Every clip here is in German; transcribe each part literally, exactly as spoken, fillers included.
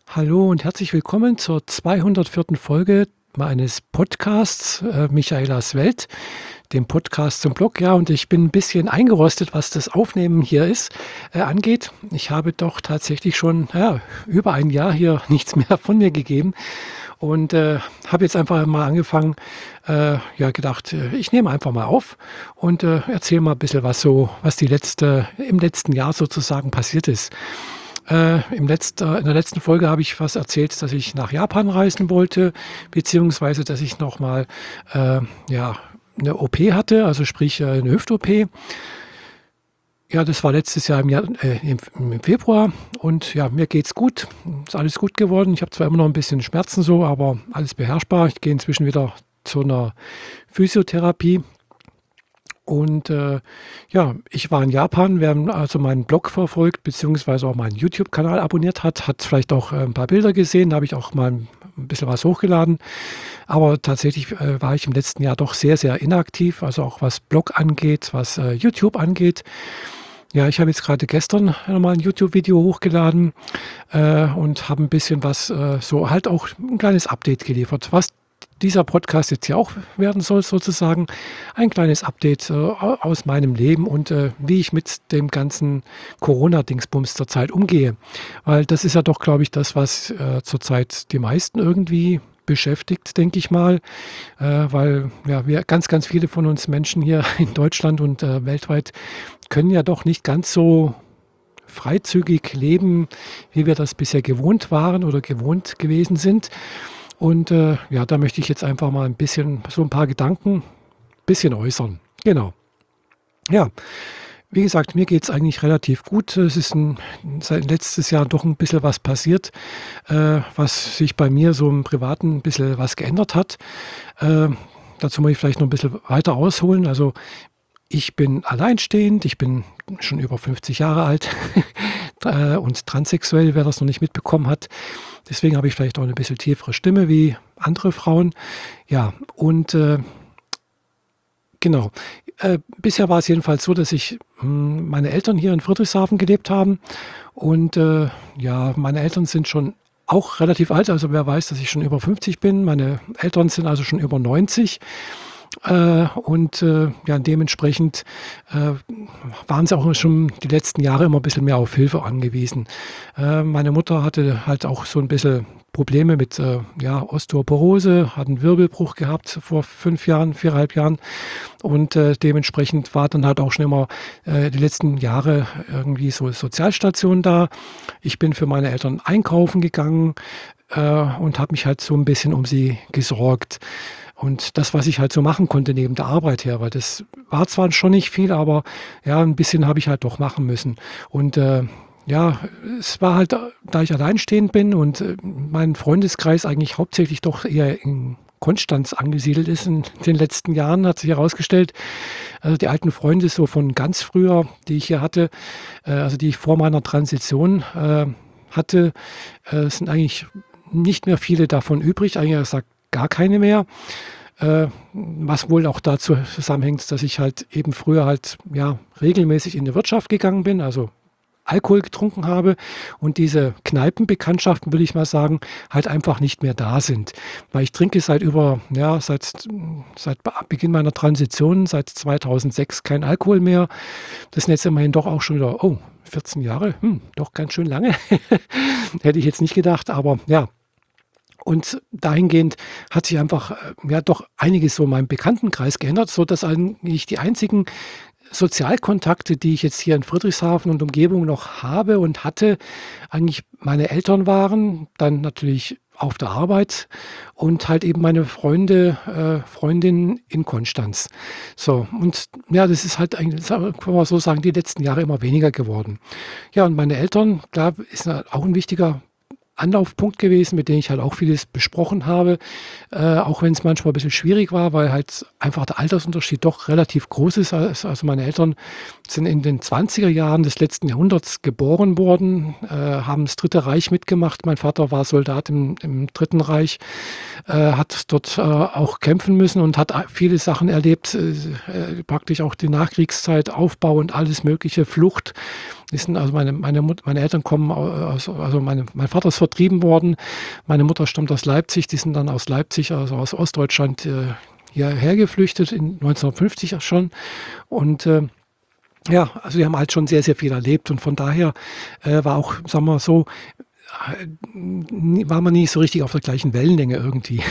Hallo und herzlich willkommen zur zweihundertvierten Folge meines Podcasts äh, Michaelas Welt, dem Podcast zum Blog. Ja, und ich bin ein bisschen eingerostet, was das Aufnehmen hier ist, äh, angeht. Ich habe doch tatsächlich schon ja, über ein Jahr hier nichts mehr von mir gegeben und äh, habe jetzt einfach mal angefangen, äh, ja gedacht, äh, ich nehme einfach mal auf und äh, erzähle mal ein bisschen, was so, was die letzte, im letzten Jahr sozusagen passiert ist. Äh, im letzt, äh, in der letzten Folge habe ich was erzählt, dass ich nach Japan reisen wollte, beziehungsweise dass ich nochmal äh, ja, eine O P hatte, also sprich äh, eine Hüft-O P. Ja, das war letztes Jahr im, Jahr, äh, im, im Februar und ja, mir geht's gut, ist alles gut geworden. Ich habe zwar immer noch ein bisschen Schmerzen so, aber alles beherrschbar. Ich gehe inzwischen wieder zu einer Physiotherapie. Und äh, ja, ich war in Japan. Wer also meinen Blog verfolgt, beziehungsweise auch meinen YouTube-Kanal abonniert hat, hat vielleicht auch äh, ein paar Bilder gesehen. Da habe ich auch mal ein bisschen was hochgeladen. Aber tatsächlich äh, war ich im letzten Jahr doch sehr, sehr inaktiv. Also auch was Blog angeht, was äh, YouTube angeht. Ja, ich habe jetzt gerade gestern nochmal ein YouTube-Video hochgeladen äh, und habe ein bisschen was, äh, so halt auch ein kleines Update geliefert, was dieser Podcast jetzt hier auch werden soll, sozusagen ein kleines Update äh, aus meinem Leben und äh, wie ich mit dem ganzen Corona-Dingsbums zurzeit umgehe. Weil das ist ja doch, glaube ich, das, was äh, zurzeit die meisten irgendwie beschäftigt, denke ich mal. Äh, weil ja, wir ganz, ganz viele von uns Menschen hier in Deutschland und äh, weltweit können ja doch nicht ganz so freizügig leben, wie wir das bisher gewohnt waren oder gewohnt gewesen sind. Und äh, ja, da möchte ich jetzt einfach mal ein bisschen, so ein paar Gedanken, ein bisschen äußern. Genau. Ja, wie gesagt, mir geht es eigentlich relativ gut. Es ist ein, seit letztes Jahr doch ein bisschen was passiert, äh, was sich bei mir so im Privaten ein bisschen was geändert hat. Äh, dazu muss ich vielleicht noch ein bisschen weiter ausholen. Also ich bin alleinstehend, ich bin schon über fünfzig Jahre alt und transsexuell, wer das noch nicht mitbekommen hat. Deswegen habe ich vielleicht auch eine bisschen tiefere Stimme wie andere Frauen. Ja, und äh, genau. Äh, bisher war es jedenfalls so, dass ich mh, meine Eltern hier in Friedrichshafen gelebt haben. Und äh, ja, meine Eltern sind schon auch relativ alt. Also wer weiß, dass ich schon über fünfzig bin. Meine Eltern sind also schon über neunzig. Äh, und äh, ja, dementsprechend äh, waren sie auch schon die letzten Jahre immer ein bisschen mehr auf Hilfe angewiesen. Äh, meine Mutter hatte halt auch so ein bisschen Probleme mit äh, ja, Osteoporose, hat einen Wirbelbruch gehabt vor fünf Jahren, viereinhalb Jahren. Und äh, dementsprechend war dann halt auch schon immer äh, die letzten Jahre irgendwie so Sozialstation da. Ich bin für meine Eltern einkaufen gegangen äh, und habe mich halt so ein bisschen um sie gesorgt. Und das, was ich halt so machen konnte neben der Arbeit her, weil das war zwar schon nicht viel, aber ja, ein bisschen habe ich halt doch machen müssen. Und äh, ja, es war halt, da ich alleinstehend bin und äh, mein Freundeskreis eigentlich hauptsächlich doch eher in Konstanz angesiedelt ist in den letzten Jahren, hat sich herausgestellt. Also die alten Freunde so von ganz früher, die ich hier hatte, äh, also die ich vor meiner Transition äh, hatte, äh, sind eigentlich nicht mehr viele davon übrig. Eigentlich gesagt, gar keine mehr, äh, was wohl auch dazu zusammenhängt, dass ich halt eben früher halt ja regelmäßig in die Wirtschaft gegangen bin, also Alkohol getrunken habe und diese Kneipenbekanntschaften, will ich mal sagen, halt einfach nicht mehr da sind. Weil ich trinke seit über, ja, seit, seit Beginn meiner Transition, seit zweitausendsechs kein Alkohol mehr. Das sind jetzt immerhin doch auch schon wieder, oh, vierzehn Jahre, hm, doch ganz schön lange. Hätte ich jetzt nicht gedacht, aber ja. Und dahingehend hat sich einfach ja doch einiges so in meinem Bekanntenkreis geändert, so dass eigentlich die einzigen Sozialkontakte, die ich jetzt hier in Friedrichshafen und Umgebung noch habe und hatte, eigentlich meine Eltern waren, dann natürlich auf der Arbeit und halt eben meine Freunde, äh, Freundinnen in Konstanz. So, und ja, das ist halt eigentlich, kann man so sagen, die letzten Jahre immer weniger geworden. Ja, und meine Eltern, klar, ist auch ein wichtiger Anlaufpunkt gewesen, mit dem ich halt auch vieles besprochen habe, äh, auch wenn es manchmal ein bisschen schwierig war, weil halt einfach der Altersunterschied doch relativ groß ist. Also meine Eltern sind in den zwanziger Jahren des letzten Jahrhunderts geboren worden, äh, haben das Dritte Reich mitgemacht. Mein Vater war Soldat im, im Dritten Reich, äh, hat dort äh, auch kämpfen müssen und hat viele Sachen erlebt, äh, praktisch auch die Nachkriegszeit, Aufbau und alles mögliche, Flucht. Sind also meine, meine, Mut, meine Eltern kommen aus, also meine, mein Vater ist vertrieben worden. Meine Mutter stammt aus Leipzig, die sind dann aus Leipzig, also aus Ostdeutschland, äh, hierher geflüchtet, in neunzehnhundertfünfzig schon. Und äh, ja, also die haben halt schon sehr, sehr viel erlebt und von daher äh, war auch, sagen wir so, äh, war man nie so richtig auf der gleichen Wellenlänge irgendwie.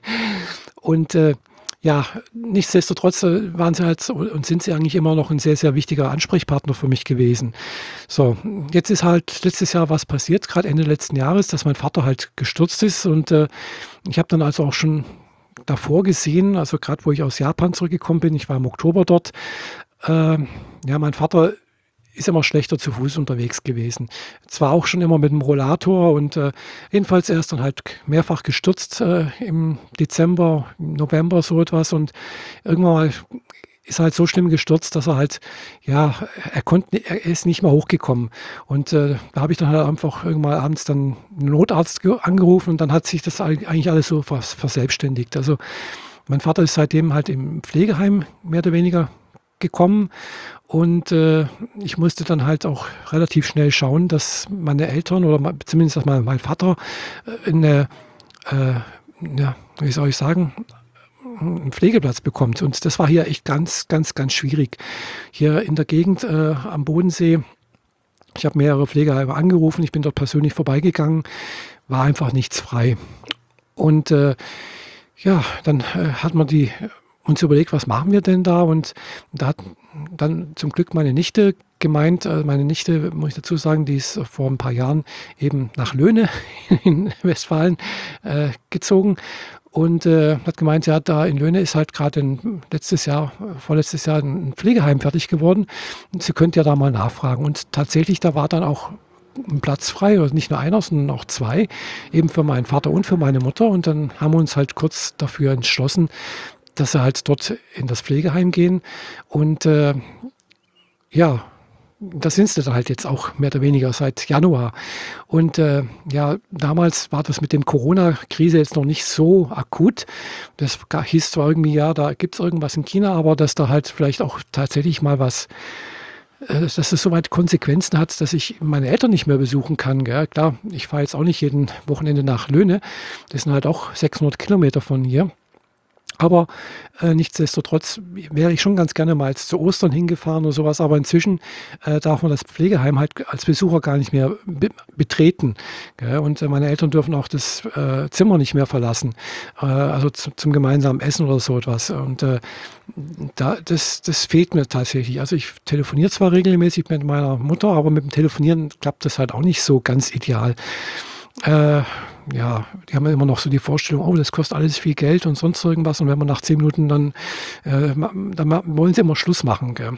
Und äh, ja, nichtsdestotrotz äh, waren sie halt so, und sind sie eigentlich immer noch ein sehr, sehr wichtiger Ansprechpartner für mich gewesen. So, jetzt ist halt letztes Jahr was passiert, gerade Ende letzten Jahres, dass mein Vater halt gestürzt ist und äh, ich habe dann also auch schon davor gesehen, also gerade wo ich aus Japan zurückgekommen bin, ich war im Oktober dort, äh, ja, mein Vater ist immer schlechter zu Fuß unterwegs gewesen. Zwar auch schon immer mit dem Rollator und äh, jedenfalls er ist dann halt mehrfach gestürzt äh, im Dezember, im November so etwas und irgendwann mal ist er halt so schlimm gestürzt, dass er halt, ja, er konnte, er ist nicht mehr hochgekommen. Und äh, da habe ich dann halt einfach irgendwann mal abends dann einen Notarzt ge- angerufen und dann hat sich das eigentlich alles so vers- verselbstständigt. Also mein Vater ist seitdem halt im Pflegeheim mehr oder weniger gekommen und äh, ich musste dann halt auch relativ schnell schauen, dass meine Eltern oder ma- zumindest dass mein, mein Vater äh, eine, äh, ja, wie soll ich sagen, einen Pflegeplatz bekommt. Und das war hier echt ganz, ganz, ganz schwierig. Hier in der Gegend äh, am Bodensee, ich habe mehrere Pflegeheime angerufen, ich bin dort persönlich vorbeigegangen, war einfach nichts frei. Und äh, ja, dann äh, hat man die uns überlegt, was machen wir denn da? Und da hat dann zum Glück meine Nichte gemeint, äh, meine Nichte, muss ich dazu sagen, die ist vor ein paar Jahren eben nach Löhne in Westfalen äh, gezogen und äh, hat gemeint, ja, da in Löhne ist halt gerade letztes Jahr, vorletztes Jahr ein Pflegeheim fertig geworden und sie könnte ja da mal nachfragen. Und tatsächlich, da war dann auch ein Platz frei, also nicht nur einer, sondern auch zwei, eben für meinen Vater und für meine Mutter. Und dann haben wir uns halt kurz dafür entschlossen, dass sie halt dort in das Pflegeheim gehen. Und äh, ja, da sind sie dann halt jetzt auch mehr oder weniger seit Januar. Und äh, ja, damals war das mit dem Corona-Krise jetzt noch nicht so akut. Das hieß zwar irgendwie, ja, da gibt es irgendwas in China, aber dass da halt vielleicht auch tatsächlich mal was, äh, dass es soweit Konsequenzen hat, dass ich meine Eltern nicht mehr besuchen kann. Gell? Klar, ich fahre jetzt auch nicht jeden Wochenende nach Löhne. Das sind halt auch sechshundert Kilometer von hier. Aber äh, nichtsdestotrotz wäre ich schon ganz gerne mal zu Ostern hingefahren oder sowas. Aber inzwischen äh, darf man das Pflegeheim halt als Besucher gar nicht mehr be betreten. Gell? Und äh, meine Eltern dürfen auch das äh, Zimmer nicht mehr verlassen. Äh, also zu, zum gemeinsamen Essen oder so etwas. Und äh, da, das, das fehlt mir tatsächlich. Also ich telefoniere zwar regelmäßig mit meiner Mutter, aber mit dem Telefonieren klappt das halt auch nicht so ganz ideal. Äh, ja, die haben ja immer noch so die Vorstellung, oh, das kostet alles viel Geld und sonst irgendwas. Und wenn man nach zehn Minuten dann, äh, dann wollen sie immer Schluss machen. Gell?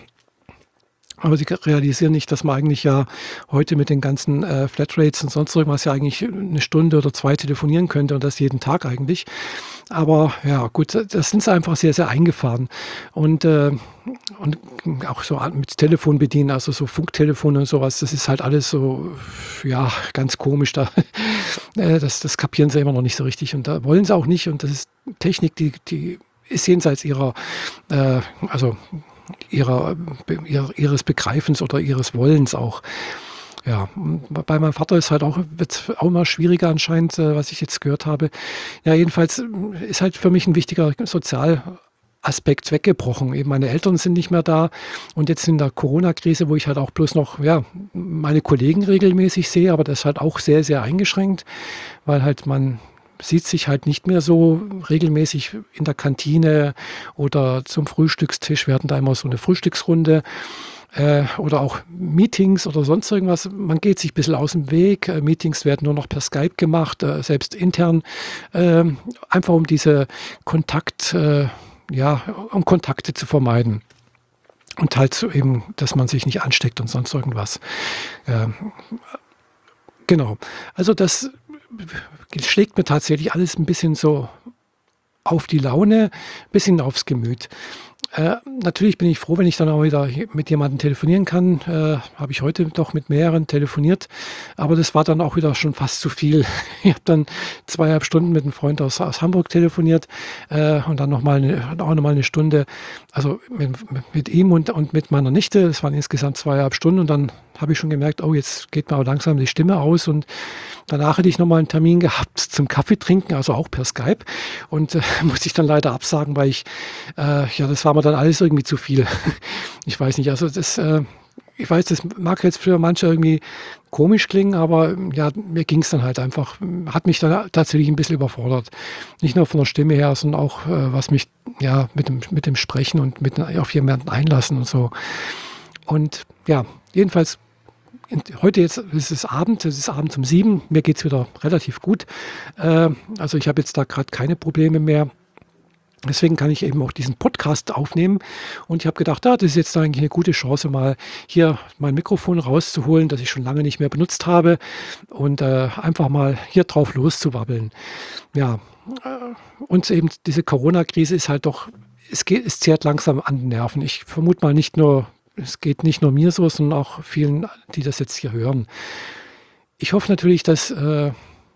Aber sie realisieren nicht, dass man eigentlich ja heute mit den ganzen äh, Flatrates und sonst irgendwas ja eigentlich eine Stunde oder zwei telefonieren könnte und das jeden Tag eigentlich. Aber ja, gut, das sind sie einfach sehr, sehr eingefahren. Und, äh, und auch so mit Telefon bedienen, also so Funktelefon und sowas, das ist halt alles so, ja, ganz komisch. Da, äh, das, das kapieren sie immer noch nicht so richtig und da wollen sie auch nicht. Und das ist Technik, die, die ist jenseits ihrer, äh, also ihrer, ihres Begreifens oder ihres Wollens auch. Ja, bei meinem Vater ist halt auch, wird auch immer schwieriger anscheinend, was ich jetzt gehört habe. Ja, jedenfalls ist halt für mich ein wichtiger Sozialaspekt weggebrochen. Eben meine Eltern sind nicht mehr da und jetzt in der Corona-Krise, wo ich halt auch bloß noch, ja, meine Kollegen regelmäßig sehe, aber das ist halt auch sehr, sehr eingeschränkt, weil halt man sieht sich halt nicht mehr so regelmäßig in der Kantine oder zum Frühstückstisch. Wir hatten da immer so eine Frühstücksrunde äh, oder auch Meetings oder sonst irgendwas. Man geht sich ein bisschen aus dem Weg. Äh, Meetings werden nur noch per Skype gemacht, äh, selbst intern, äh, einfach um diese Kontakt, äh, ja, um Kontakte zu vermeiden. Und halt so eben, dass man sich nicht ansteckt und sonst irgendwas. Äh, genau. Also das schlägt mir tatsächlich alles ein bisschen so auf die Laune, ein bisschen aufs Gemüt. Äh, natürlich bin ich froh, wenn ich dann auch wieder mit jemandem telefonieren kann. Äh, habe ich heute doch mit mehreren telefoniert, aber das war dann auch wieder schon fast zu viel. Ich habe dann zweieinhalb Stunden mit einem Freund aus, aus Hamburg telefoniert äh, und dann nochmal eine, auch noch mal eine Stunde, also mit, mit ihm und, und mit meiner Nichte. Das waren insgesamt zweieinhalb Stunden und dann habe ich schon gemerkt, oh, jetzt geht mir auch langsam die Stimme aus. Und danach hätte ich nochmal einen Termin gehabt zum Kaffee trinken, also auch per Skype. Und äh, musste ich dann leider absagen, weil ich, äh, ja, das war mir dann alles irgendwie zu viel. Ich weiß nicht, also das, äh, ich weiß, das mag jetzt für manche irgendwie komisch klingen, aber ja, mir ging es dann halt einfach, hat mich dann tatsächlich ein bisschen überfordert. Nicht nur von der Stimme her, sondern auch, äh, was mich, ja, mit dem, mit dem Sprechen und mit auf jemanden einlassen und so. Und ja, jedenfalls, heute jetzt ist es Abend, es ist abends um sieben, mir geht es wieder relativ gut. Äh, also ich habe jetzt da gerade keine Probleme mehr. Deswegen kann ich eben auch diesen Podcast aufnehmen. Und ich habe gedacht, ah, das ist jetzt eigentlich eine gute Chance, mal hier mein Mikrofon rauszuholen, das ich schon lange nicht mehr benutzt habe, und äh, einfach mal hier drauf loszuwabbeln. Ja, äh, und eben diese Corona-Krise ist halt doch, es geht, es zehrt langsam an den Nerven. Ich vermute mal nicht nur, es geht nicht nur mir so, sondern auch vielen, die das jetzt hier hören. Ich hoffe natürlich, dass äh,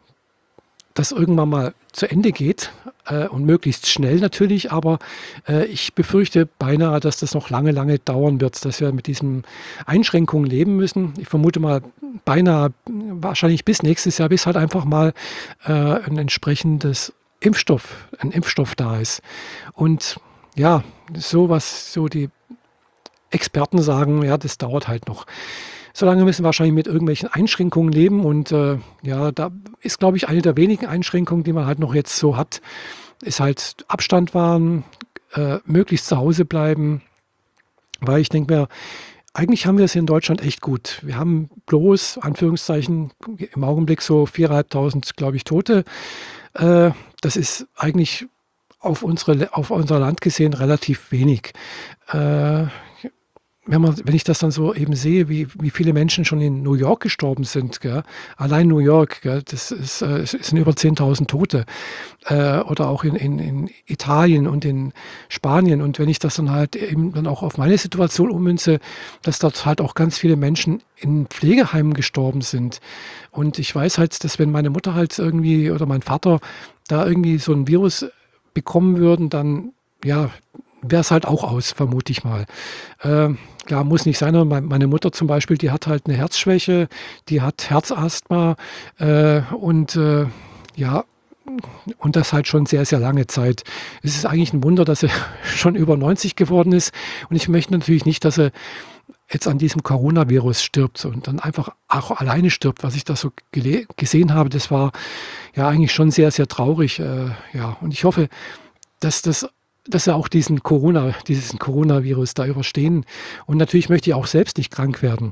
das irgendwann mal zu Ende geht, äh, und möglichst schnell natürlich, aber äh, ich befürchte beinahe, dass das noch lange, lange dauern wird, dass wir mit diesen Einschränkungen leben müssen. Ich vermute mal beinahe, wahrscheinlich bis nächstes Jahr, bis halt einfach mal äh, ein entsprechendes Impfstoff, ein Impfstoff da ist. Und ja, so was so die Experten sagen, ja, das dauert halt noch. Solange müssen wir wahrscheinlich mit irgendwelchen Einschränkungen leben, und äh, ja, da ist, glaube ich, eine der wenigen Einschränkungen, die man halt noch jetzt so hat, ist halt Abstand wahren, äh, möglichst zu Hause bleiben, weil ich denke mir, eigentlich haben wir es hier in Deutschland echt gut. Wir haben bloß, Anführungszeichen, im Augenblick so viertausendfünfhundert, glaube ich, Tote. Äh, das ist eigentlich auf, unsere, auf unser Land gesehen relativ wenig. Äh, Wenn, man, wenn ich das dann so eben sehe, wie, wie viele Menschen schon in New York gestorben sind, gell? Allein New York, gell? Das ist, äh, es sind über zehntausend Tote, äh, oder auch in, in, in Italien und in Spanien. Und wenn ich das dann halt eben dann auch auf meine Situation ummünze, dass dort halt auch ganz viele Menschen in Pflegeheimen gestorben sind. Und ich weiß halt, dass wenn meine Mutter halt irgendwie oder mein Vater da irgendwie so ein Virus bekommen würden, dann, ja, wäre es halt auch aus, vermute ich mal. Äh, klar, muss nicht sein, aber meine Mutter zum Beispiel, die hat halt eine Herzschwäche, die hat Herzasthma, äh, und äh, ja, und das halt schon sehr, sehr lange Zeit. Es ist eigentlich ein Wunder, dass sie schon über neunzig geworden ist, und ich möchte natürlich nicht, dass sie jetzt an diesem Coronavirus stirbt und dann einfach auch alleine stirbt. Was ich da so gele- gesehen habe, das war ja eigentlich schon sehr, sehr traurig. Äh, ja, und ich hoffe, dass das dass wir auch diesen Corona, diesen Coronavirus da überstehen. Und natürlich möchte ich auch selbst nicht krank werden.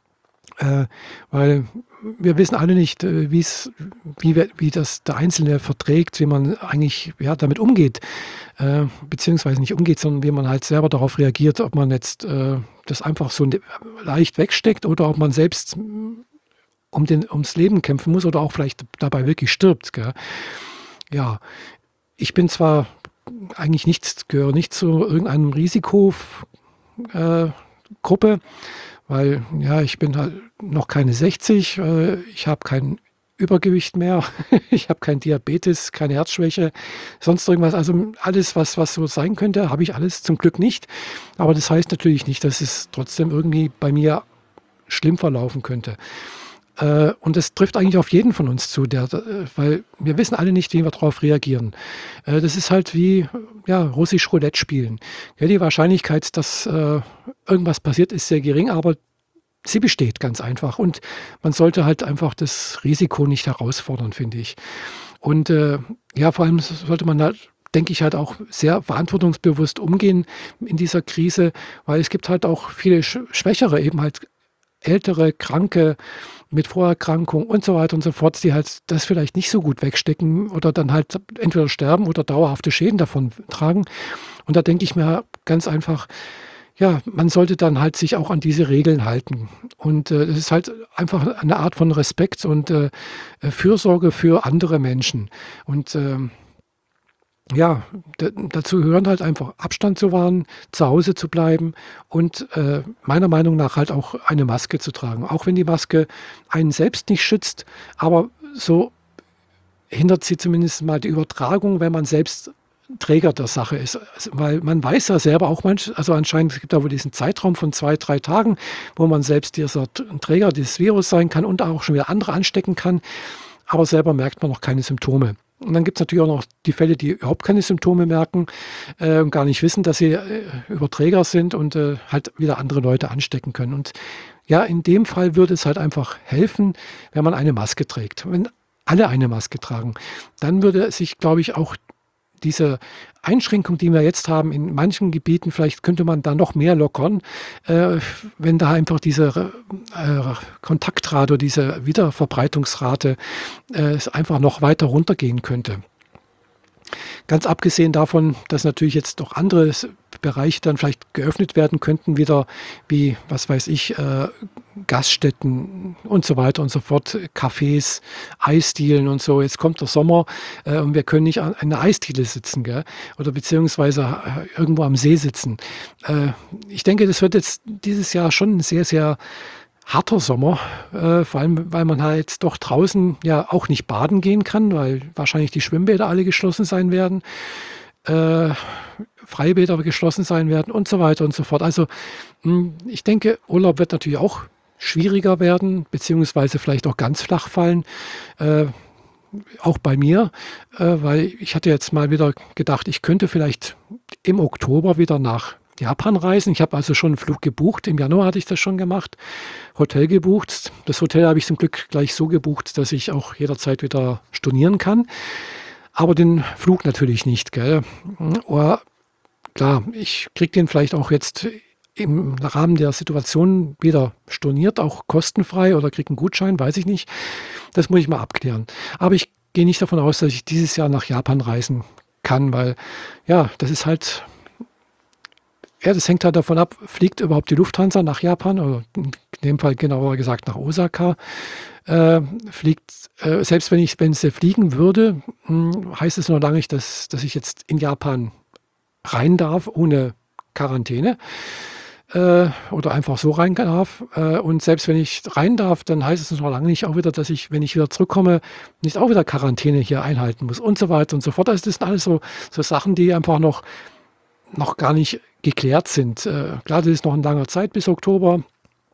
Äh, weil wir wissen alle nicht, äh, wie's, wie, wir- wie das der Einzelne verträgt, wie man eigentlich, ja, damit umgeht. Äh, beziehungsweise nicht umgeht, sondern wie man halt selber darauf reagiert, ob man jetzt äh, das einfach so ne- leicht wegsteckt oder ob man selbst mm, um den, ums Leben kämpfen muss oder auch vielleicht dabei wirklich stirbt. Gell? Ja, ich bin zwar eigentlich nicht, gehöre nicht zu irgendeinem Risikogruppe, äh, Gruppe, weil ja, ich bin halt noch keine sechzig, äh, ich habe kein Übergewicht mehr, ich habe kein Diabetes, keine Herzschwäche, sonst irgendwas. Also alles, was, was so sein könnte, habe ich alles zum Glück nicht. Aber das heißt natürlich nicht, dass es trotzdem irgendwie bei mir schlimm verlaufen könnte. Äh, und das trifft eigentlich auf jeden von uns zu, der, äh, weil wir wissen alle nicht, wie wir darauf reagieren. Äh, das ist halt wie, ja, russisch Roulette spielen. Ja, die Wahrscheinlichkeit, dass äh, irgendwas passiert, ist sehr gering, aber sie besteht ganz einfach. Und man sollte halt einfach das Risiko nicht herausfordern, finde ich. Und äh, ja, vor allem sollte man halt, denke ich, halt auch sehr verantwortungsbewusst umgehen in dieser Krise, weil es gibt halt auch viele Sch- Schwächere, eben halt ältere, Kranke mit Vorerkrankung und so weiter und so fort, die halt das vielleicht nicht so gut wegstecken oder dann halt entweder sterben oder dauerhafte Schäden davon tragen. Und da denke ich mir ganz einfach, ja, man sollte dann halt sich auch an diese Regeln halten. Und äh, das ist halt einfach eine Art von Respekt und äh, Fürsorge für andere Menschen. Und ähm, ja, d- dazu gehören halt einfach Abstand zu wahren, zu Hause zu bleiben und äh, meiner Meinung nach halt auch eine Maske zu tragen. Auch wenn die Maske einen selbst nicht schützt, aber so hindert sie zumindest mal die Übertragung, wenn man selbst Träger der Sache ist. Also, weil man weiß ja selber auch manch, also anscheinend es gibt da wohl diesen Zeitraum von zwei, drei Tagen, wo man selbst dieser Träger dieses Virus sein kann und auch schon wieder andere anstecken kann, aber selber merkt man noch keine Symptome. Und dann gibt es natürlich auch noch die Fälle, die überhaupt keine Symptome merken äh, und gar nicht wissen, dass sie äh, Überträger sind und äh, halt wieder andere Leute anstecken können. Und ja, in dem Fall würde es halt einfach helfen, wenn man eine Maske trägt. Wenn alle eine Maske tragen, dann würde sich, glaube ich, auch diese Einschränkung, die wir jetzt haben, in manchen Gebieten, vielleicht könnte man da noch mehr lockern, äh, wenn da einfach diese äh, Kontaktrate oder diese Wiederverbreitungsrate äh, einfach noch weiter runtergehen könnte. Ganz abgesehen davon, dass natürlich jetzt noch andere Bereiche dann vielleicht geöffnet werden könnten, wieder wie, was weiß ich, äh, Gaststätten und so weiter und so fort, Cafés, Eisdielen und so. Jetzt kommt der Sommer äh, und wir können nicht an einer Eisdiele sitzen, gell? Oder beziehungsweise äh, irgendwo am See sitzen. Äh, ich denke, das wird jetzt dieses Jahr schon ein sehr, sehr harter Sommer, äh, vor allem, weil man halt doch draußen ja auch nicht baden gehen kann, weil wahrscheinlich die Schwimmbäder alle geschlossen sein werden, äh, Freibäder geschlossen sein werden und so weiter und so fort. Also mh, ich denke, Urlaub wird natürlich auch schwieriger werden, beziehungsweise vielleicht auch ganz flach fallen, äh, auch bei mir, äh, weil ich hatte jetzt mal wieder gedacht, ich könnte vielleicht im Oktober wieder nach Japan reisen. Ich habe also schon einen Flug gebucht. Im Januar hatte ich das schon gemacht. Hotel gebucht. Das Hotel habe ich zum Glück gleich so gebucht, dass ich auch jederzeit wieder stornieren kann. Aber den Flug natürlich nicht, gell? Oder, klar, ich kriege den vielleicht auch jetzt im Rahmen der Situation wieder storniert, auch kostenfrei oder kriege einen Gutschein, weiß ich nicht. Das muss ich mal abklären. Aber ich gehe nicht davon aus, dass ich dieses Jahr nach Japan reisen kann, weil ja, das ist halt Ja, das hängt halt davon ab, fliegt überhaupt die Lufthansa nach Japan, oder in dem Fall genauer gesagt nach Osaka. Äh, fliegt, äh, selbst wenn ich, wenn sie fliegen würde, mh, heißt es noch lange nicht, dass, dass ich jetzt in Japan rein darf, ohne Quarantäne. Äh, oder einfach so rein darf. Äh, und selbst wenn ich rein darf, dann heißt es noch lange nicht auch wieder, dass ich, wenn ich wieder zurückkomme, nicht auch wieder Quarantäne hier einhalten muss und so weiter und so fort. Also das sind alles so, so Sachen, die einfach noch noch gar nicht geklärt sind. Äh, klar, das ist noch ein langer Zeit bis Oktober.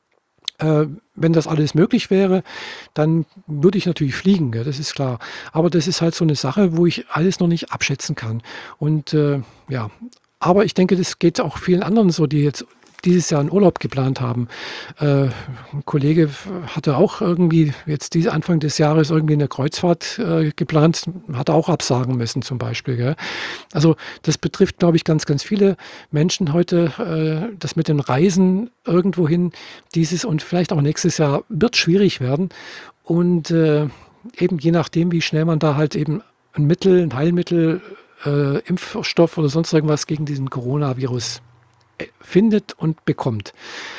Äh, wenn das alles möglich wäre, dann würde ich natürlich fliegen, gell, das ist klar. Aber das ist halt so eine Sache, wo ich alles noch nicht abschätzen kann. Und äh, ja, aber ich denke, das geht auch vielen anderen so, die jetzt dieses Jahr einen Urlaub geplant haben. Äh, ein Kollege hatte auch irgendwie jetzt diese Anfang des Jahres irgendwie eine Kreuzfahrt äh, geplant, hat auch absagen müssen zum Beispiel. Gell? Also das betrifft, glaube ich, ganz, ganz viele Menschen heute, äh, das mit den Reisen irgendwohin dieses und vielleicht auch nächstes Jahr wird schwierig werden. Und äh, eben je nachdem, wie schnell man da halt eben ein Mittel, ein Heilmittel, äh, Impfstoff oder sonst irgendwas gegen diesen Coronavirus findet und bekommt.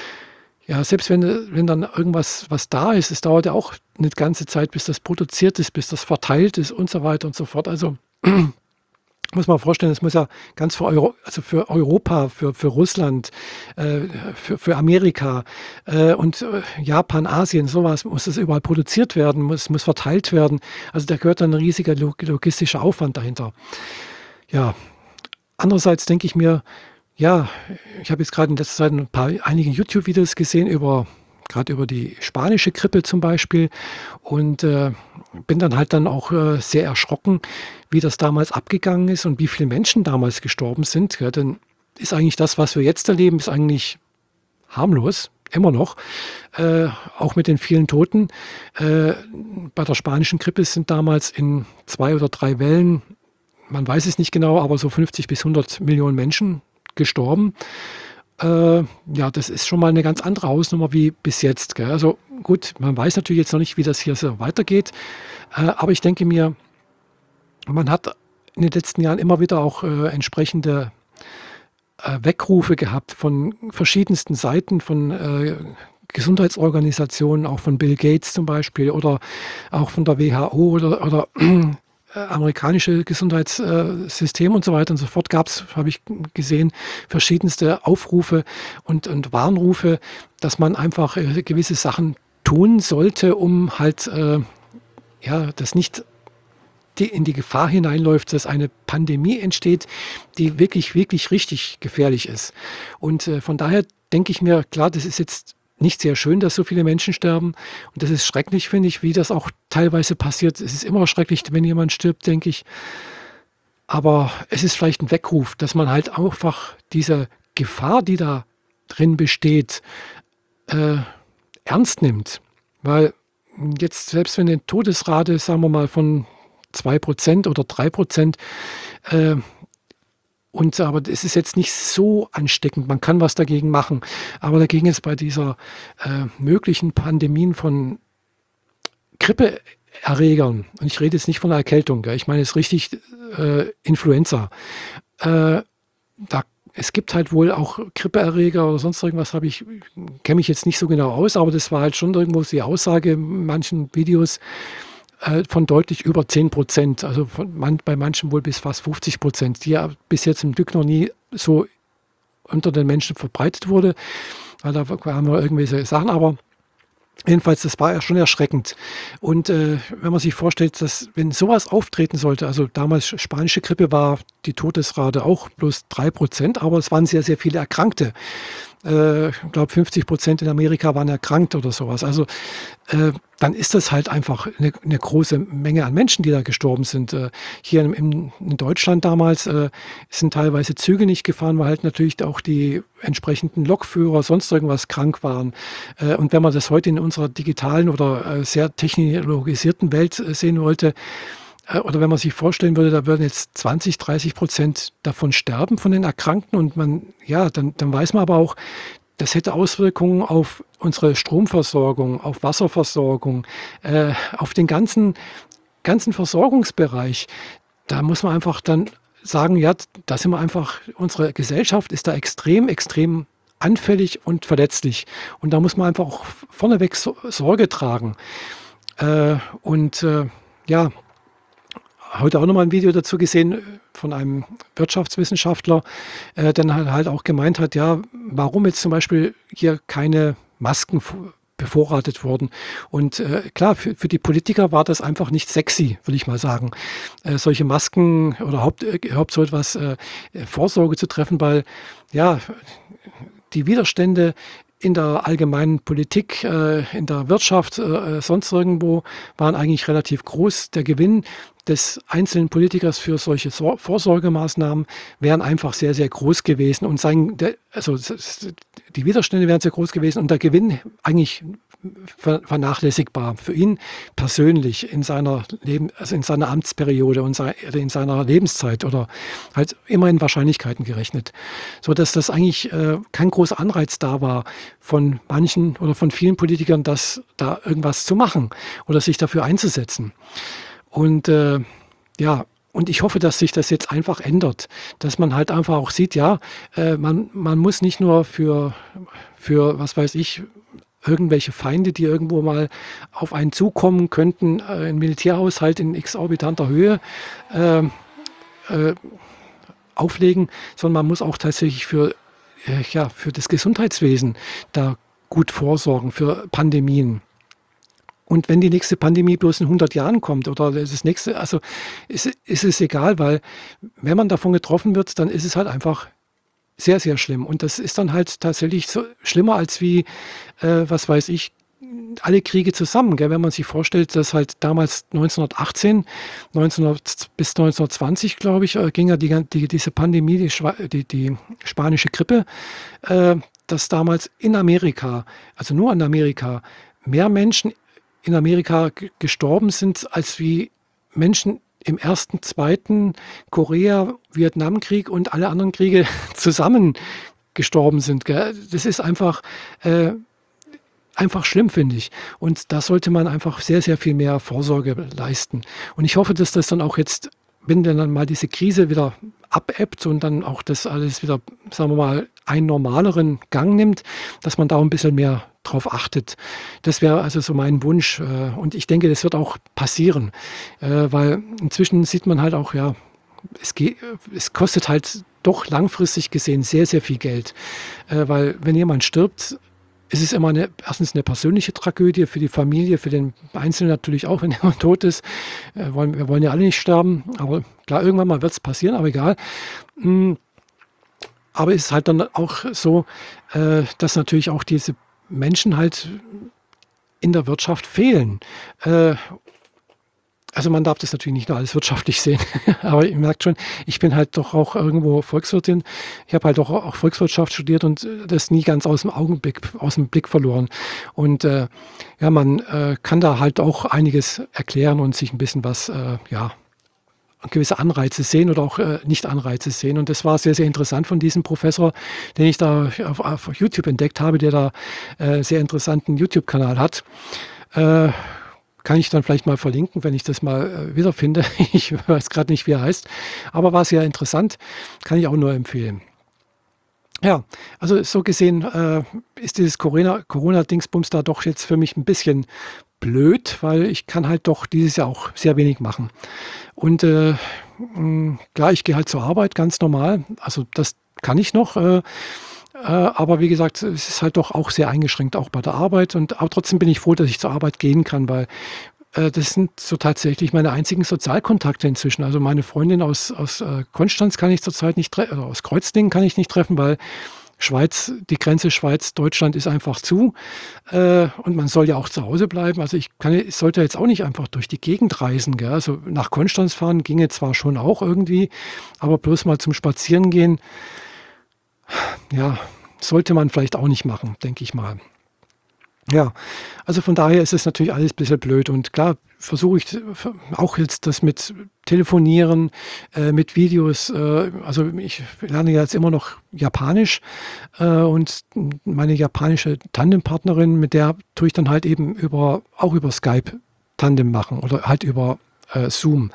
Ja, selbst wenn, wenn dann irgendwas was da ist, es dauert ja auch eine ganze Zeit, bis das produziert ist, bis das verteilt ist und so weiter und so fort. Also muss man vorstellen, es muss ja ganz für, Euro, also für Europa, für, für Russland, äh, für, für Amerika äh, und äh, Japan, Asien, sowas, muss das überall produziert werden, muss, muss verteilt werden. Also da gehört dann ein riesiger logistischer Aufwand dahinter. Ja, andererseits denke ich mir, ja, ich habe jetzt gerade in letzter Zeit ein paar, einige YouTube-Videos gesehen über, gerade über die spanische Grippe zum Beispiel und äh, bin dann halt dann auch äh, sehr erschrocken, wie das damals abgegangen ist und wie viele Menschen damals gestorben sind. Ja, denn ist eigentlich das, was wir jetzt erleben, ist eigentlich harmlos, immer noch, äh, auch mit den vielen Toten. Äh, bei der spanischen Grippe sind damals in zwei oder drei Wellen, man weiß es nicht genau, aber so fünfzig bis hundert Millionen Menschen gestorben. Äh, ja, das ist schon mal eine ganz andere Hausnummer wie bis jetzt. Gell? Also gut, man weiß natürlich jetzt noch nicht, wie das hier so weitergeht, äh, aber ich denke mir, man hat in den letzten Jahren immer wieder auch äh, entsprechende äh, Weckrufe gehabt von verschiedensten Seiten, von äh, Gesundheitsorganisationen, auch von Bill Gates zum Beispiel oder auch von der W H O oder, oder amerikanische Gesundheitssystem und so weiter und so fort gab es, habe ich gesehen, verschiedenste Aufrufe und, und Warnrufe, dass man einfach äh, gewisse Sachen tun sollte, um halt äh, ja, das nicht die in die Gefahr hineinläuft, dass eine Pandemie entsteht, die wirklich, wirklich richtig gefährlich ist. Und äh, von daher denke ich mir, klar, das ist jetzt nicht sehr schön, dass so viele Menschen sterben. Und das ist schrecklich, finde ich, wie das auch teilweise passiert. Es ist immer schrecklich, wenn jemand stirbt, denke ich. Aber es ist vielleicht ein Weckruf, dass man halt einfach diese Gefahr, die da drin besteht, äh, ernst nimmt. Weil jetzt, selbst wenn eine Todesrate, sagen wir mal, von zwei Prozent oder drei Prozent, äh, und aber es ist jetzt nicht so ansteckend, man kann was dagegen machen. Aber dagegen ist bei dieser äh, möglichen Pandemien von Grippeerregern, und ich rede jetzt nicht von einer Erkältung, gell, ich meine jetzt richtig äh, Influenza. Äh, da, es gibt halt wohl auch Grippeerreger oder sonst irgendwas, habe ich, kenne mich jetzt nicht so genau aus, aber das war halt schon irgendwo die Aussage in manchen Videos, von deutlich über zehn Prozent, also von man, bei manchen wohl bis fast fünfzig Prozent, die ja bis jetzt zum Glück noch nie so unter den Menschen verbreitet wurde, weil da haben wir irgendwelche Sachen, aber jedenfalls, das war ja schon erschreckend. Und äh, wenn man sich vorstellt, dass wenn sowas auftreten sollte, also damals spanische Grippe war die Todesrate auch bloß drei Prozent, aber es waren sehr, sehr viele Erkrankte. Äh, ich glaube, fünfzig Prozent in Amerika waren erkrankt oder sowas. Also äh, dann ist das halt einfach eine, eine große Menge an Menschen, die da gestorben sind. Äh, hier in, in, in Deutschland damals äh, sind teilweise Züge nicht gefahren, weil halt natürlich auch die entsprechenden Lokführer, sonst irgendwas krank waren. Äh, und wenn man das heute in unserer digitalen oder äh, sehr technologisierten Welt äh, sehen wollte, oder wenn man sich vorstellen würde, da würden jetzt zwanzig, dreißig Prozent davon sterben, von den Erkrankten. Und man, ja, dann, dann weiß man aber auch, das hätte Auswirkungen auf unsere Stromversorgung, auf Wasserversorgung, äh, auf den ganzen, ganzen Versorgungsbereich. Da muss man einfach dann sagen, ja, da sind wir einfach, unsere Gesellschaft ist da extrem, extrem anfällig und verletzlich. Und da muss man einfach auch vorneweg so, Sorge tragen. Äh, und äh, ja, heute auch nochmal ein Video dazu gesehen von einem Wirtschaftswissenschaftler, äh, der halt, halt auch gemeint hat, ja, warum jetzt zum Beispiel hier keine Masken bevorratet wurden. Und äh, klar, für, für die Politiker war das einfach nicht sexy, würde ich mal sagen, äh, solche Masken oder überhaupt, äh, überhaupt so etwas äh, Vorsorge zu treffen, weil ja, die Widerstände in der allgemeinen Politik, äh, in der Wirtschaft, äh, sonst irgendwo waren eigentlich relativ groß. Der Gewinn des einzelnen Politikers für solche Sor- Vorsorgemaßnahmen wären einfach sehr, sehr groß gewesen. Und sein, der, also die Widerstände wären sehr groß gewesen und der Gewinn eigentlich ver- vernachlässigbar für ihn persönlich in seiner Leben, also in seiner Amtsperiode und sei, in seiner Lebenszeit oder halt immer in Wahrscheinlichkeiten gerechnet. So dass das eigentlich äh, kein großer Anreiz da war von manchen oder von vielen Politikern, das da irgendwas zu machen oder sich dafür einzusetzen. Und äh, ja, und ich hoffe, dass sich das jetzt einfach ändert, dass man halt einfach auch sieht, ja, äh, man, man muss nicht nur für, für, was weiß ich, irgendwelche Feinde, die irgendwo mal auf einen zukommen könnten, äh, ein Militärhaushalt in exorbitanter Höhe äh, äh, auflegen, sondern man muss auch tatsächlich für, äh, ja, für das Gesundheitswesen da gut vorsorgen, für Pandemien. Und wenn die nächste Pandemie bloß in hundert Jahren kommt oder das nächste, also ist, ist es egal, weil wenn man davon getroffen wird, dann ist es halt einfach sehr, sehr schlimm. Und das ist dann halt tatsächlich so schlimmer als wie, äh, was weiß ich, alle Kriege zusammen. Gell? Wenn man sich vorstellt, dass halt damals neunzehnhundertachtzehn, neunzehnhundert bis neunzehnhundertzwanzig, glaube ich, äh, ging ja die, die, diese Pandemie, die, Schwa- die, die spanische Grippe, äh, dass damals in Amerika, also nur in Amerika, mehr Menschen in Amerika g- gestorben sind, als wie Menschen im ersten, zweiten Korea, Vietnamkrieg und alle anderen Kriege zusammen gestorben sind. Gell? Das ist einfach, äh, einfach schlimm, finde ich. Und da sollte man einfach sehr, sehr viel mehr Vorsorge leisten. Und ich hoffe, dass das dann auch jetzt, wenn dann mal diese Krise wieder abebbt und dann auch das alles wieder, sagen wir mal, einen normaleren Gang nimmt, dass man da ein bisschen mehr drauf achtet. Das wäre also so mein Wunsch. äh, Und ich denke, das wird auch passieren. Äh, Weil inzwischen sieht man halt auch, ja, es geht, es kostet halt doch langfristig gesehen sehr, sehr viel Geld. Äh, Weil wenn jemand stirbt, es ist immer eine, erstens eine persönliche Tragödie für die Familie, für den Einzelnen natürlich auch, wenn er tot ist. Äh, wollen, wir wollen ja alle nicht sterben, aber klar, irgendwann mal wird es passieren, aber egal. Mm, aber es ist halt dann auch so, äh, dass natürlich auch diese Menschen halt in der Wirtschaft fehlen. Äh, Also man darf das natürlich nicht nur alles wirtschaftlich sehen, aber ihr merkt schon, ich bin halt doch auch irgendwo Volkswirtin. Ich habe halt auch, auch Volkswirtschaft studiert und äh, das nie ganz aus dem Augenblick, aus dem Blick verloren. Und äh, ja, man äh, kann da halt auch einiges erklären und sich ein bisschen was, äh, ja, gewisse Anreize sehen oder auch äh, Nicht-Anreize sehen. Und das war sehr, sehr interessant von diesem Professor, den ich da auf, auf YouTube entdeckt habe, der da äh, sehr interessanten YouTube-Kanal hat. Äh, Kann ich dann vielleicht mal verlinken, wenn ich das mal äh, wiederfinde. Ich weiß gerade nicht, wie er heißt. Aber war sehr interessant. Kann ich auch nur empfehlen. Ja, also so gesehen äh, ist dieses Corona, Corona-Dingsbums da doch jetzt für mich ein bisschen blöd, weil ich kann halt doch dieses Jahr auch sehr wenig machen. Und äh, mh, klar, ich gehe halt zur Arbeit ganz normal. Also das kann ich noch. Äh, äh, aber wie gesagt, es ist halt doch auch sehr eingeschränkt, auch bei der Arbeit. Und aber trotzdem bin ich froh, dass ich zur Arbeit gehen kann, weil äh, das sind so tatsächlich meine einzigen Sozialkontakte inzwischen. Also meine Freundin aus, aus äh, Konstanz kann ich zurzeit nicht treffen, oder aus Kreuzdingen kann ich nicht treffen, weil Schweiz, die Grenze Schweiz-Deutschland ist einfach zu, äh, und man soll ja auch zu Hause bleiben. Also ich, kann, ich sollte jetzt auch nicht einfach durch die Gegend reisen. Gell? Also nach Konstanz fahren ginge zwar schon auch irgendwie, aber bloß mal zum Spazieren gehen, ja, sollte man vielleicht auch nicht machen, denke ich mal. Ja, also von daher ist es natürlich alles ein bisschen blöd und klar versuche ich auch jetzt das mit Telefonieren, äh, mit Videos, äh, also ich lerne ja jetzt immer noch Japanisch äh, und meine japanische Tandempartnerin, mit der tue ich dann halt eben über, auch über Skype Tandem machen oder halt über äh, Zoom.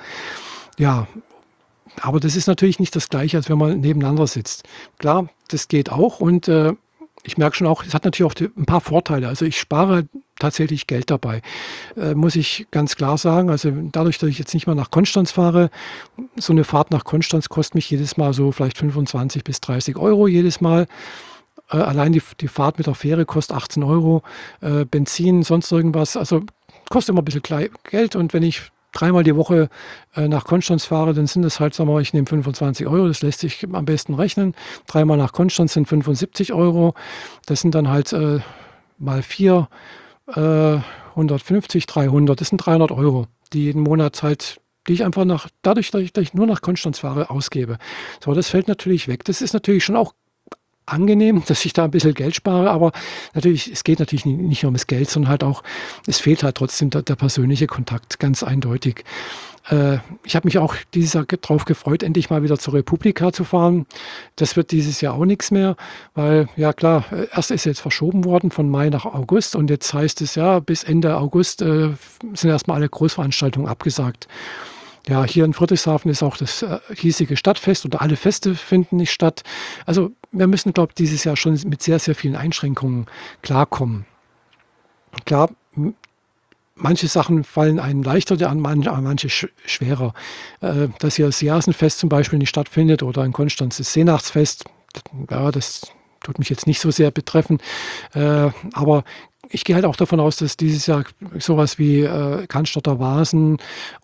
Ja, aber das ist natürlich nicht das Gleiche, als wenn man nebeneinander sitzt. Klar, das geht auch und äh, ich merke schon auch, es hat natürlich auch die, ein paar Vorteile. Also ich spare tatsächlich Geld dabei, äh, muss ich ganz klar sagen. Also dadurch, dass ich jetzt nicht mehr nach Konstanz fahre, so eine Fahrt nach Konstanz kostet mich jedes Mal so vielleicht fünfundzwanzig bis dreißig Euro jedes Mal. Äh, allein die, die Fahrt mit der Fähre kostet achtzehn Euro, äh, Benzin, sonst irgendwas. Also kostet immer ein bisschen Klei- Geld und wenn ich dreimal die Woche äh, nach Konstanz fahre, dann sind das halt, sagen wir mal, ich nehme fünfundzwanzig Euro, das lässt sich am besten rechnen. Dreimal nach Konstanz sind fünfundsiebzig Euro. Das sind dann halt äh, mal vier, äh, hundertfünfzig, dreihundert, das sind dreihundert Euro, die jeden Monat halt, die ich einfach nach, dadurch, dass ich, dass ich nur nach Konstanz fahre, ausgebe. So, das fällt natürlich weg. Das ist natürlich schon auch angenehm, dass ich da ein bisschen Geld spare, aber natürlich, es geht natürlich nicht, nicht nur ums Geld, sondern halt auch, es fehlt halt trotzdem der, der persönliche Kontakt, ganz eindeutig. Äh, ich habe mich auch dieses Jahr darauf gefreut, endlich mal wieder zur Republika zu fahren. Das wird dieses Jahr auch nichts mehr, weil, ja klar, erst ist jetzt verschoben worden von Mai nach August und jetzt heißt es ja, bis Ende August äh, sind erstmal alle Großveranstaltungen abgesagt. Ja, hier in Friedrichshafen ist auch das äh, hiesige Stadtfest oder alle Feste finden nicht statt. Also wir müssen, glaube ich, dieses Jahr schon mit sehr, sehr vielen Einschränkungen klarkommen. Klar, m- manche Sachen fallen einem leichter, an manche, an manche sch schwerer. Äh, dass hier das Jasenfest zum Beispiel nicht stattfindet oder in Konstanz das Seenachtsfest, ja, das tut mich jetzt nicht so sehr betreffen. Äh, aber ich gehe halt auch davon aus, dass dieses Jahr sowas wie äh, Cannstatter Vasen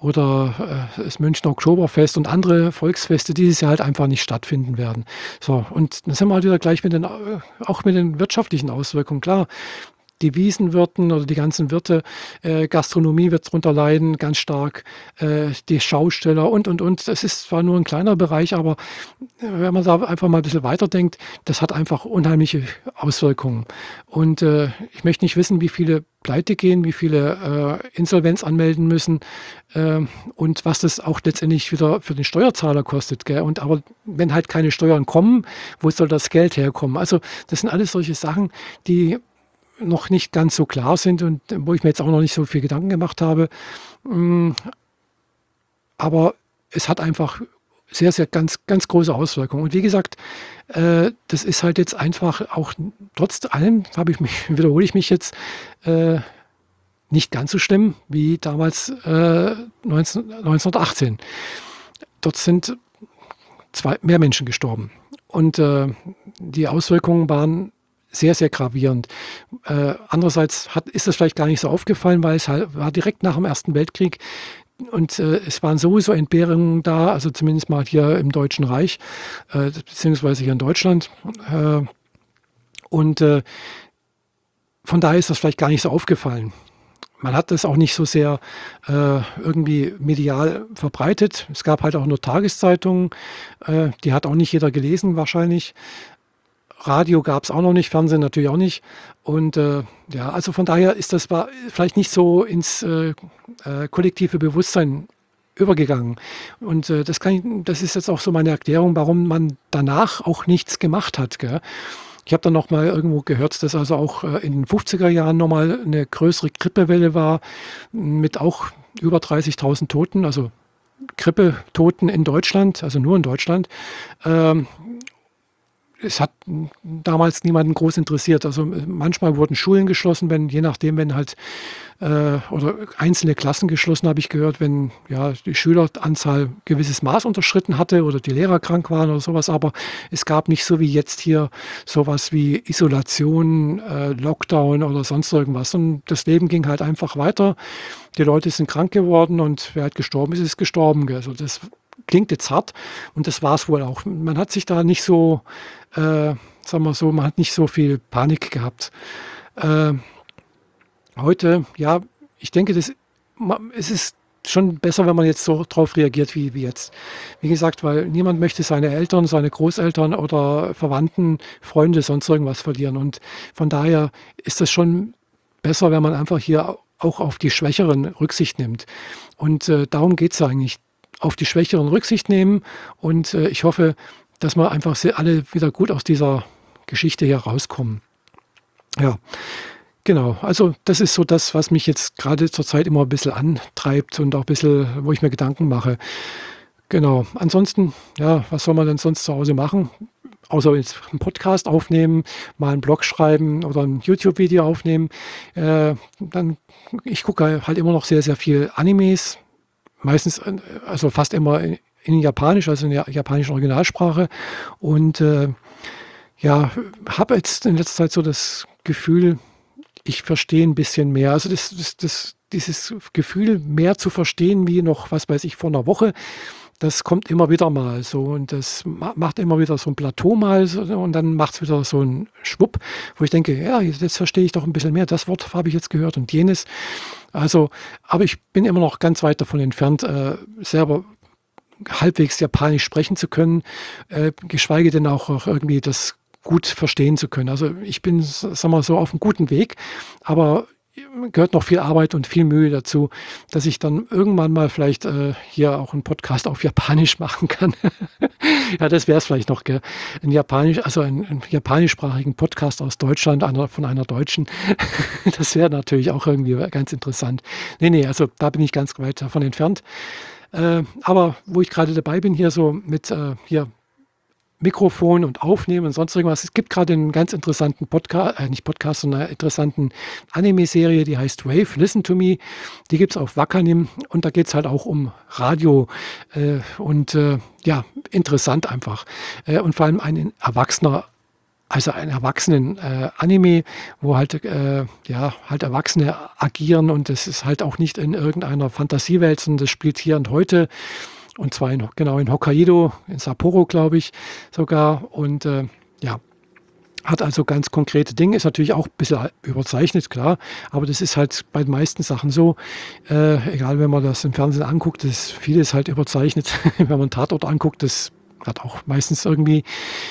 oder äh, das Münchner Oktoberfest und andere Volksfeste dieses Jahr halt einfach nicht stattfinden werden. So, und dann sind wir halt wieder gleich mit den, äh, auch mit den wirtschaftlichen Auswirkungen. Klar, die Wiesenwirten oder die ganzen Wirte, äh, Gastronomie wird darunter leiden, ganz stark, äh, die Schausteller und, und, und. Das ist zwar nur ein kleiner Bereich, aber äh, wenn man da einfach mal ein bisschen weiterdenkt, das hat einfach unheimliche Auswirkungen. Und äh, ich möchte nicht wissen, wie viele pleite gehen, wie viele äh, Insolvenz anmelden müssen äh, und was das auch letztendlich wieder für den Steuerzahler kostet. Gell? Und aber wenn halt keine Steuern kommen, wo soll das Geld herkommen? Also das sind alles solche Sachen, die noch nicht ganz so klar sind und wo ich mir jetzt auch noch nicht so viel Gedanken gemacht habe. Mm, Aber es hat einfach sehr, sehr ganz, ganz große Auswirkungen. Und wie gesagt, äh, das ist halt jetzt einfach auch, trotz allem habe ich mich, wiederhole ich mich jetzt, äh, nicht ganz so schlimm wie damals äh, neunzehn, neunzehnhundertachtzehn. Dort sind zwei, mehr Menschen gestorben. Und äh, die Auswirkungen waren sehr, sehr gravierend. Äh, andererseits hat, ist das vielleicht gar nicht so aufgefallen, weil es halt war direkt nach dem Ersten Weltkrieg und äh, es waren sowieso Entbehrungen da, also zumindest mal hier im Deutschen Reich, äh, beziehungsweise hier in Deutschland. Äh, und äh, von daher ist das vielleicht gar nicht so aufgefallen. Man hat das auch nicht so sehr äh, irgendwie medial verbreitet. Es gab halt auch nur Tageszeitungen, äh, die hat auch nicht jeder gelesen wahrscheinlich. Radio gab es auch noch nicht, Fernsehen natürlich auch nicht. Und äh, ja, also von daher ist das war vielleicht nicht so ins äh, äh, kollektive Bewusstsein übergegangen. Und äh, das, kann ich, das ist jetzt auch so meine Erklärung, warum man danach auch nichts gemacht hat. Gell? Ich habe dann noch mal irgendwo gehört, dass also auch äh, in den fünfziger Jahren nochmal eine größere Grippewelle war mit auch über dreißigtausend Toten, also Grippetoten in Deutschland, also nur in Deutschland. Ähm, Es hat damals niemanden groß interessiert. Also manchmal wurden Schulen geschlossen, wenn, je nachdem, wenn halt, äh, oder einzelne Klassen geschlossen, habe ich gehört, wenn ja die Schüleranzahl gewisses Maß unterschritten hatte oder die Lehrer krank waren oder sowas. Aber es gab nicht so wie jetzt hier sowas wie Isolation, äh, Lockdown oder sonst irgendwas. Und das Leben ging halt einfach weiter. Die Leute sind krank geworden und wer halt gestorben ist, ist gestorben. Also das klingt jetzt hart und das war es wohl auch. Man hat sich da nicht so, äh, sagen wir so, man hat nicht so viel Panik gehabt. Äh, heute, ja, ich denke, das, es ist schon besser, wenn man jetzt so drauf reagiert wie, wie jetzt. Wie gesagt, weil niemand möchte seine Eltern, seine Großeltern oder Verwandten, Freunde, sonst irgendwas verlieren. Und von daher ist das schon besser, wenn man einfach hier auch auf die Schwächeren Rücksicht nimmt. Und äh, darum geht es eigentlich. Auf die Schwächeren Rücksicht nehmen und äh, ich hoffe, dass wir einfach alle wieder gut aus dieser Geschichte hier rauskommen. Ja, genau. Also das ist so das, was mich jetzt gerade zurzeit immer ein bisschen antreibt und auch ein bisschen, wo ich mir Gedanken mache. Genau. Ansonsten, ja, was soll man denn sonst zu Hause machen? Außer jetzt einen Podcast aufnehmen, mal einen Blog schreiben oder ein YouTube-Video aufnehmen. Äh, dann, ich gucke halt immer noch sehr, sehr viel Animes. Meistens, also fast immer in, in Japanisch, also in der japanischen Originalsprache. Und äh, ja, habe jetzt in letzter Zeit so das Gefühl, ich verstehe ein bisschen mehr. Also das, das, das, dieses Gefühl, mehr zu verstehen, wie noch, was weiß ich, vor einer Woche, das kommt immer wieder mal so und das macht immer wieder so ein Plateau mal so, und dann macht es wieder so einen Schwupp, wo ich denke, ja, jetzt verstehe ich doch ein bisschen mehr, das Wort habe ich jetzt gehört und jenes. Also, aber ich bin immer noch ganz weit davon entfernt, äh, selber halbwegs Japanisch sprechen zu können, äh, geschweige denn auch, auch irgendwie das gut verstehen zu können. Also ich bin, sagen wir so, auf einem guten Weg, aber gehört noch viel Arbeit und viel Mühe dazu, dass ich dann irgendwann mal vielleicht äh, hier auch einen Podcast auf Japanisch machen kann. Ja, das wäre es vielleicht noch, gell? Ein Japanisch, also einen, einen japanischsprachigen Podcast aus Deutschland, einer, von einer Deutschen. Das wäre natürlich auch irgendwie ganz interessant. Nee, nee, also da bin ich ganz weit davon entfernt. Äh, aber wo ich gerade dabei bin, hier so mit äh, hier Mikrofon und Aufnehmen und sonst irgendwas. Es gibt gerade einen ganz interessanten Podcast, äh, nicht Podcast, sondern eine interessanten Anime-Serie, die heißt Wave, Listen to Me. Die gibt es auf Wakanim und da geht es halt auch um Radio äh, und äh, ja, interessant einfach. Äh, und vor allem ein Erwachsener, also ein erwachsenen äh, Anime, wo halt, äh, ja, halt Erwachsene agieren und es ist halt auch nicht in irgendeiner Fantasiewelt, sondern das spielt hier und heute. Und zwar in, genau in Hokkaido, in Sapporo, glaube ich, sogar. Und äh, ja, hat also ganz konkrete Dinge. Ist natürlich auch ein bisschen überzeichnet, klar. Aber das ist halt bei den meisten Sachen so. Äh, egal, wenn man das im Fernsehen anguckt, das vieles halt überzeichnet. Wenn man Tatort anguckt, das hat auch meistens irgendwie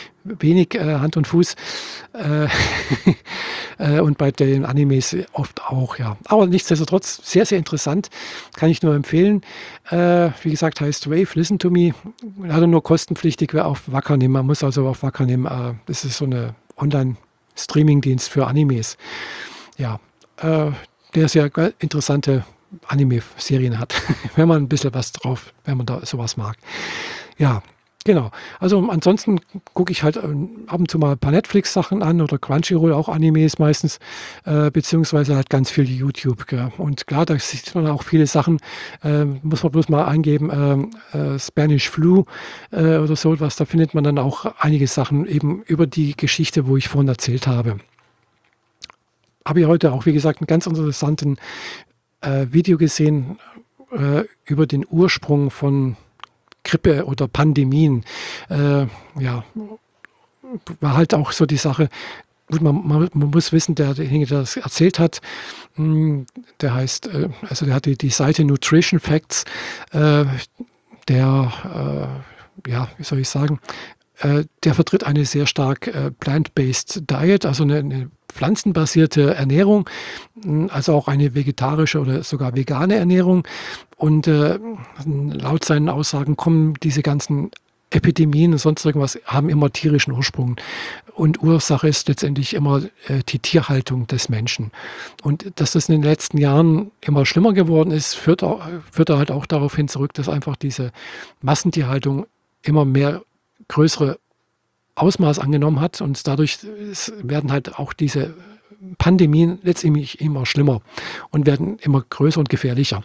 wenig äh, Hand und Fuß. Äh, äh, und bei den Animes oft auch, ja. Aber nichtsdestotrotz sehr, sehr interessant. Kann ich nur empfehlen. Äh, wie gesagt, heißt Wave, Listen to Me. Leider nur kostenpflichtig auf Wakanim. Man muss also auf Wakanim, äh, das ist so eine Online-Streaming-Dienst für Animes. Ja, äh, der sehr interessante Anime-Serien hat. Wenn man ein bisschen was drauf, wenn man da sowas mag. Ja, Genau. Also ansonsten gucke ich halt ähm, ab und zu mal ein paar Netflix-Sachen an oder Crunchyroll, auch Animes meistens, äh, beziehungsweise halt ganz viel YouTube. Gell. Und klar, da sieht man auch viele Sachen, äh, muss man bloß mal eingeben, ähm, äh, Spanish Flu äh, oder so was, da findet man dann auch einige Sachen eben über die Geschichte, wo ich vorhin erzählt habe. Habe ich heute auch, wie gesagt, einen ganz interessanten äh, Video gesehen äh, über den Ursprung von Grippe oder Pandemien. Äh, ja, war halt auch so die Sache. Gut, man, man, man muss wissen, der, derjenige, der das erzählt hat, mh, der heißt, äh, also der hat die, die Seite Nutrition Facts, äh, der, äh, ja, wie soll ich sagen, äh, der vertritt eine sehr stark äh, plant-based Diet, also eine, eine pflanzenbasierte Ernährung, also auch eine vegetarische oder sogar vegane Ernährung. Und äh, laut seinen Aussagen kommen diese ganzen Epidemien und sonst irgendwas, haben immer tierischen Ursprung. Und Ursache ist letztendlich immer äh, die Tierhaltung des Menschen. Und dass das in den letzten Jahren immer schlimmer geworden ist, führt, auch, führt halt auch darauf hin zurück, dass einfach diese Massentierhaltung immer mehr größere Ausmaß angenommen hat und dadurch werden halt auch diese Pandemien letztendlich immer schlimmer und werden immer größer und gefährlicher.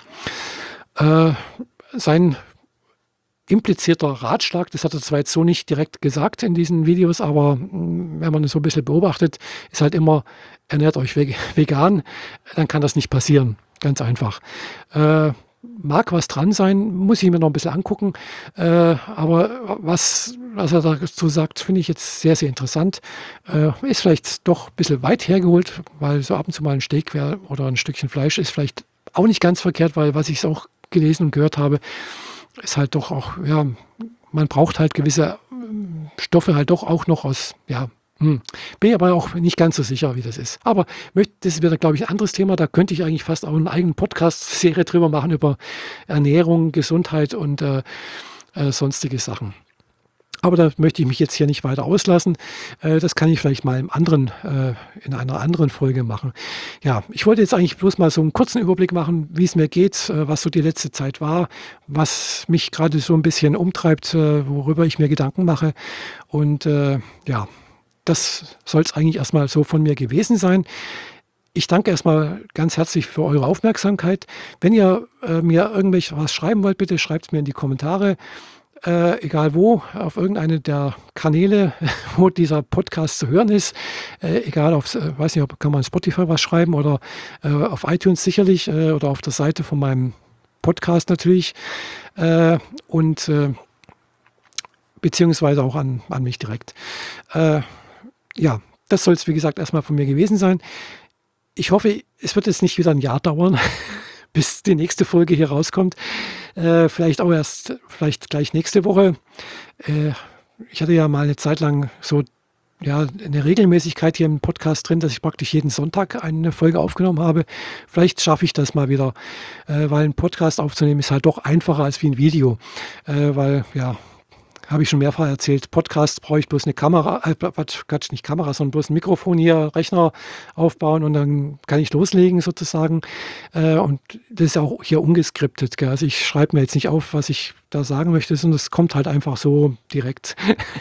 Äh, sein implizierter Ratschlag, das hat er zwar jetzt so nicht direkt gesagt in diesen Videos, aber mh, wenn man es so ein bisschen beobachtet, ist halt immer, ernährt euch vegan, dann kann das nicht passieren. Ganz einfach. Äh, Mag was dran sein, muss ich mir noch ein bisschen angucken, äh, aber was, was er dazu sagt, finde ich jetzt sehr, sehr interessant. Äh, ist vielleicht doch ein bisschen weit hergeholt, weil so ab und zu mal ein Steak wär, oder ein Stückchen Fleisch ist vielleicht auch nicht ganz verkehrt, weil was ich auch gelesen und gehört habe, ist halt doch auch, ja, man braucht halt gewisse Stoffe halt doch auch noch aus, ja, Hm. Bin ich aber auch nicht ganz so sicher, wie das ist. Aber das wäre, glaube ich, ein anderes Thema. Da könnte ich eigentlich fast auch eine eigene Podcast-Serie drüber machen, über Ernährung, Gesundheit und äh, äh, sonstige Sachen. Aber da möchte ich mich jetzt hier nicht weiter auslassen. Äh, das kann ich vielleicht mal im anderen, äh, in einer anderen Folge machen. Ja, ich wollte jetzt eigentlich bloß mal so einen kurzen Überblick machen, wie es mir geht, äh, was so die letzte Zeit war, was mich gerade so ein bisschen umtreibt, äh, worüber ich mir Gedanken mache. Und äh, ja, das soll es eigentlich erstmal so von mir gewesen sein. Ich danke erstmal ganz herzlich für eure Aufmerksamkeit. Wenn ihr äh, mir irgendwelche was schreiben wollt, bitte schreibt es mir in die Kommentare. Äh, egal wo, auf irgendeine der Kanäle, wo dieser Podcast zu hören ist. Äh, egal, auf, äh, weiß nicht, ob kann man Spotify was schreiben oder äh, auf iTunes sicherlich äh, oder auf der Seite von meinem Podcast natürlich. Äh, und äh, beziehungsweise auch an, an mich direkt. Äh, Ja, das soll es, wie gesagt, erstmal von mir gewesen sein. Ich hoffe, es wird jetzt nicht wieder ein Jahr dauern, bis die nächste Folge hier rauskommt. Äh, vielleicht auch erst, vielleicht gleich nächste Woche. Äh, ich hatte ja mal eine Zeit lang so ja, eine Regelmäßigkeit hier im Podcast drin, dass ich praktisch jeden Sonntag eine Folge aufgenommen habe. Vielleicht schaffe ich das mal wieder, äh, weil ein Podcast aufzunehmen ist halt doch einfacher als wie ein Video. Äh, weil, ja, habe ich schon mehrfach erzählt, Podcast brauche ich bloß eine Kamera, äh, Quatsch, nicht Kamera, sondern bloß ein Mikrofon hier, Rechner aufbauen und dann kann ich loslegen sozusagen. Äh, und das ist auch hier ungeskriptet. Gell? Also ich schreibe mir jetzt nicht auf, was ich da sagen möchte, sondern es kommt halt einfach so direkt.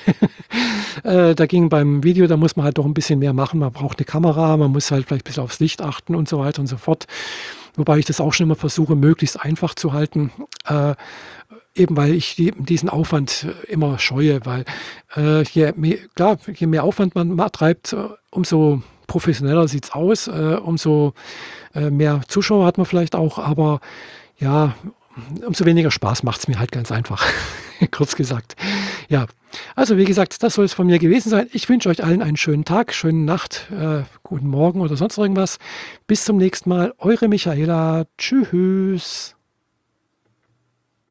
äh, dagegen beim Video, da muss man halt doch ein bisschen mehr machen. Man braucht eine Kamera, man muss halt vielleicht ein bisschen aufs Licht achten und so weiter und so fort. Wobei ich das auch schon immer versuche, möglichst einfach zu halten. Äh, Eben weil ich die, diesen Aufwand immer scheue, weil äh, je, mehr, klar, je mehr Aufwand man treibt, umso professioneller sieht es aus, äh, umso äh, mehr Zuschauer hat man vielleicht auch, aber ja, umso weniger Spaß macht es mir halt ganz einfach, kurz gesagt. Ja, also wie gesagt, das soll es von mir gewesen sein. Ich wünsche euch allen einen schönen Tag, schöne Nacht, äh, guten Morgen oder sonst irgendwas. Bis zum nächsten Mal, eure Michaela. Tschüss.